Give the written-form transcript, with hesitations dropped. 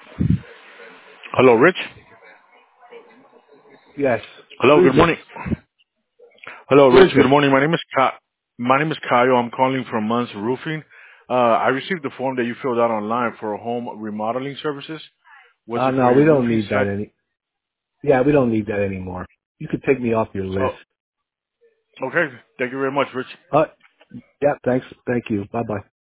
Hello, Rich. Yes. Hello, Who is good this? morning. Hello, Who Rich. is Good this? morning. My name is Kyle. I'm calling from Munns Roofing. I received the form that you filled out online for home remodeling services. Was it for No, we your don't roofing need that site? Yeah, we don't need that anymore. You could take me off your list. Oh, okay. Thank you very much, Rich. Yeah, thanks. Thank you. Bye bye.